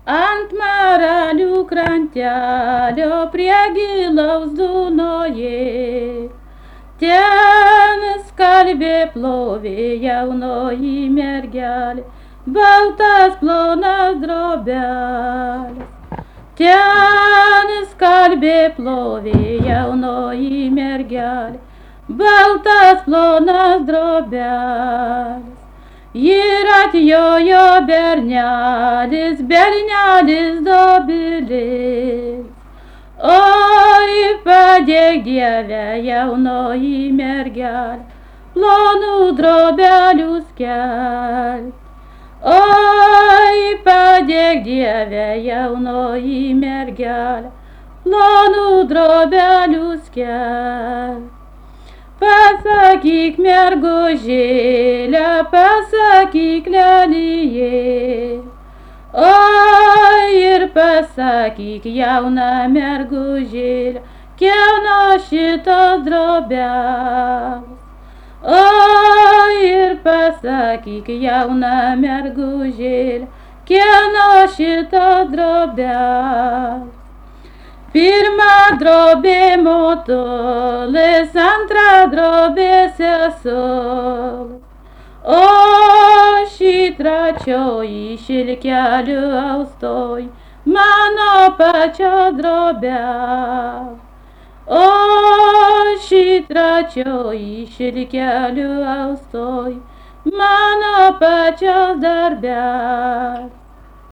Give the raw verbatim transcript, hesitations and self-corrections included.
Ant maralių krantelio prie gilaus Dunoje, ten skalbė plovė jaunoji mergelė, baltas plonas drobelis. Ten skalbė plovė jaunoji mergelė, baltas plonas drobelis. Ir atjojo bernelis, bernelis dobilis. Oi, padėk Dieve, jaunoji mergelė, plonų drobelių skelbt. Oi, padėk Dieve, jaunoji mergelė, plonų drobelių skelbt. Pasakyk, mergužėle, pasakyk, lelyje. Oi, ir pasakyk, jauna mergužėle, kieno šitos drobelis. Oi, ir pasakyk, jauna mergužėle, kieno šitos drobelis. Pirma drobė motolis, antra drobė sesuolis, o ši trečioji šilkelių austoj, mano pačios drobel. O ši trečioji šilkelių austoj, mano pačios darbel.